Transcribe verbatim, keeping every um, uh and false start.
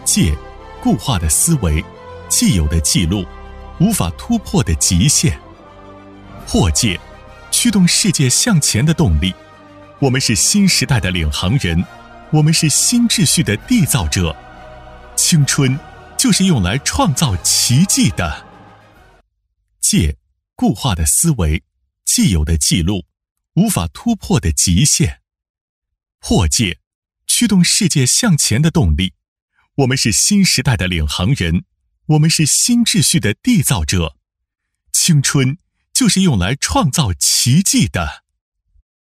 界，固化的思维，既有的记录，无法突破的极限。破界，驱动世界向前的动力。我们是新时代的领航人，我们是新秩序的缔造者。青春就是用来创造奇迹的。界，固化的思维，既有的记录，无法突破的极限。破界，驱动世界向前的动力。我们是新时代的领航人，我们是新秩序的缔造者。青春就是用来创造奇迹的。